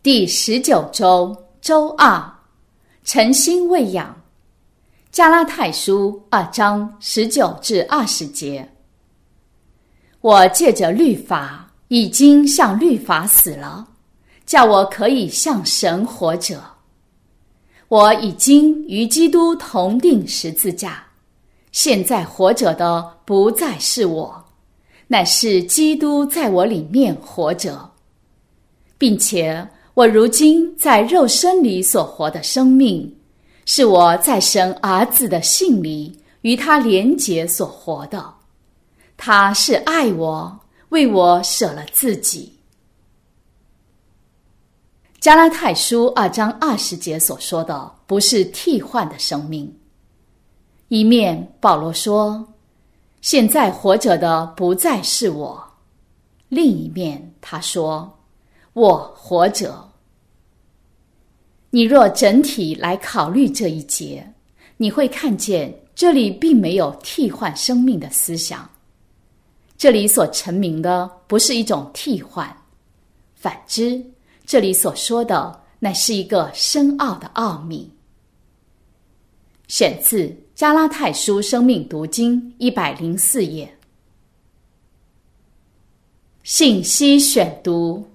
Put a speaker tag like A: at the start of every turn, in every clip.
A: 第19周周二，诚心喂养。加拉太书2章19至20节。我借着律法已经向律法死了，叫我可以向神活着。我已经与基督同定十字架，现在活着的不再是我，乃是基督在我里面活着，并且我如今在肉身里所活的生命，是我在神儿子的信里与他连结所活的。他是爱我，为我舍了自己。加拉太书2章20节所说的不是替换的生命。一面保罗说，现在活着的不再是我，另一面他说，我活着。你若整体来考虑这一节，你会看见这里并没有替换生命的思想。这里所陈明的不是一种替换，反之，这里所说的乃是一个深奥的奥秘。选自加拉太书生命读经104页。信息选读。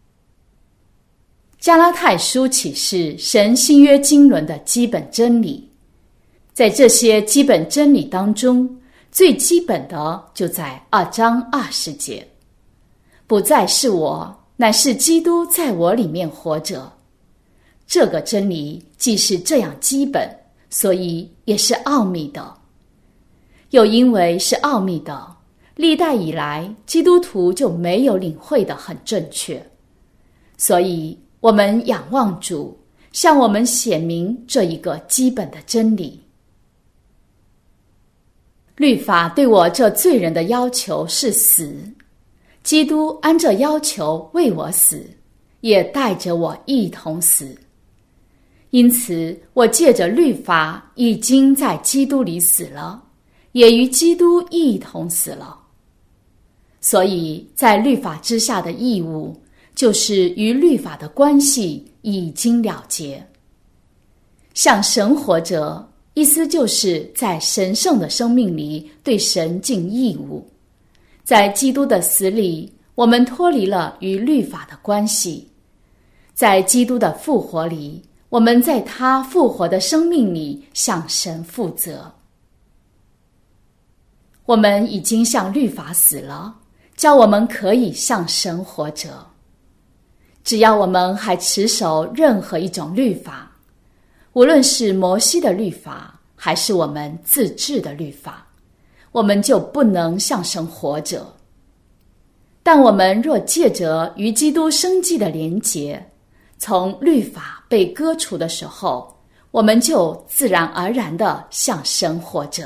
A: 加拉太书启示神新约经纶的基本真理，在这些基本真理当中，最基本的就在2章20节，不再是我，乃是基督在我里面活着。这个真理既是这样基本，所以也是奥秘的。又因为是奥秘的，历代以来基督徒就没有领会得很正确，所以我们仰望主，向我们显明这一个基本的真理。律法对我这罪人的要求是死，基督按这要求为我死，也带着我一同死。因此，我借着律法已经在基督里死了，也与基督一同死了。所以，在律法之下的义务，就是与律法的关系已经了结。向神活着，意思就是在神圣的生命里对神尽义务。在基督的死里，我们脱离了与律法的关系。在基督的复活里，我们在他复活的生命里向神负责。我们已经向律法死了，叫我们可以向神活着。只要我们还持守任何一种律法，无论是摩西的律法，还是我们自制的律法，我们就不能向神活着。但我们若借着与基督生机的连结，从律法被割除的时候，我们就自然而然地向神活着。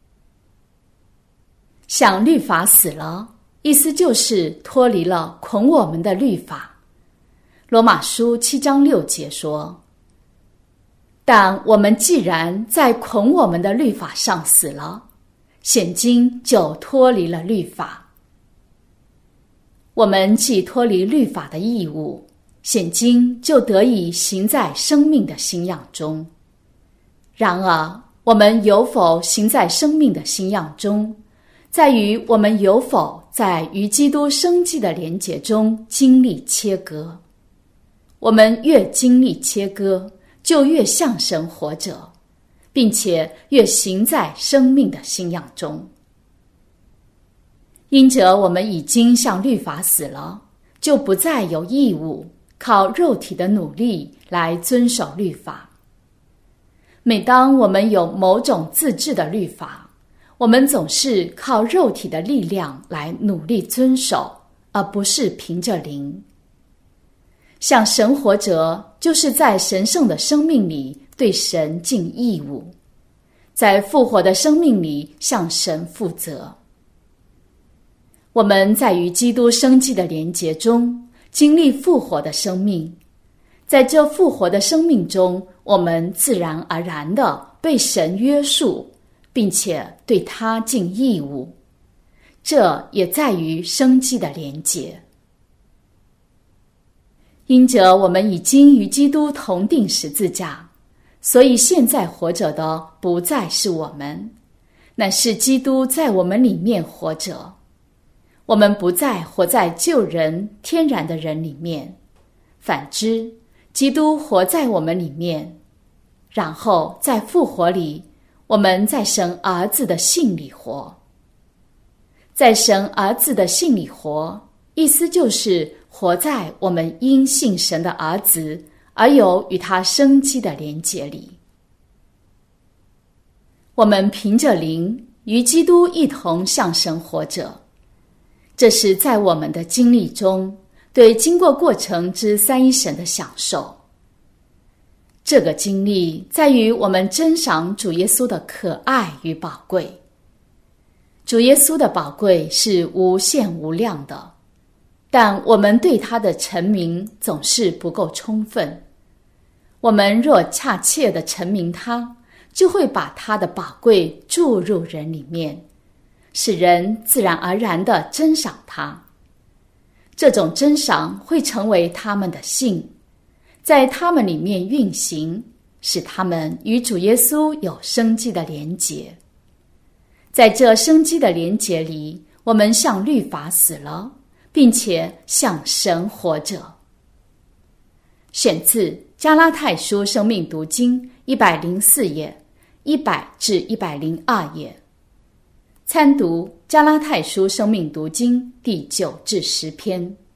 A: 向律法死了，意思就是脱离了捆我们的律法。罗马书7章6节说，但我们既然在捆我们的律法上死了，现今就脱离了律法。我们既脱离律法的义务，现今就得以行在生命的新样中。然而，我们有否行在生命的新样中，在于我们有否在与基督生机的连结中经历切割。我们越经历切割，就越向神活着，并且越行在生命的新样中。因着我们已经向律法死了，就不再有义务靠肉体的努力来遵守律法。每当我们有某种自制的律法，我们总是靠肉体的力量来努力遵守，而不是凭着灵。向神活着，就是在神圣的生命里对神尽义务，在复活的生命里向神负责。我们在与基督生机的连结中经历复活的生命，在这复活的生命中，我们自然而然地被神约束，并且对他尽义务。这也在于生机的连结。 因着我们已经与基督同定十字架，所以现在活着的不再是我们，乃是基督在我们里面活着。我们不再活在旧人天然的人里面，反之，基督活在我们里面。然后在复活里，我们在神儿子的信里活。在神儿子的信里活，意思就是活在我们因信神的儿子而有与他生机的连结里。我们凭着灵与基督一同向神活着，这是在我们的经历中对经过过程之三一神的享受。这个经历在于我们珍赏主耶稣的可爱与宝贵。主耶稣的宝贵是无限无量的，但我们对他的陈明总是不够充分。我们若恰切地陈明他，就会把他的宝贵注入人里面，使人自然而然地珍赏他。这种珍赏会成为他们的信，在他们里面运行，使他们与主耶稣有生机的连结。在这生机的连结里，我们向律法死了，并且向神活着。选自加拉太书生命读经104页100至102页，参读加拉太书生命读经第9至10篇。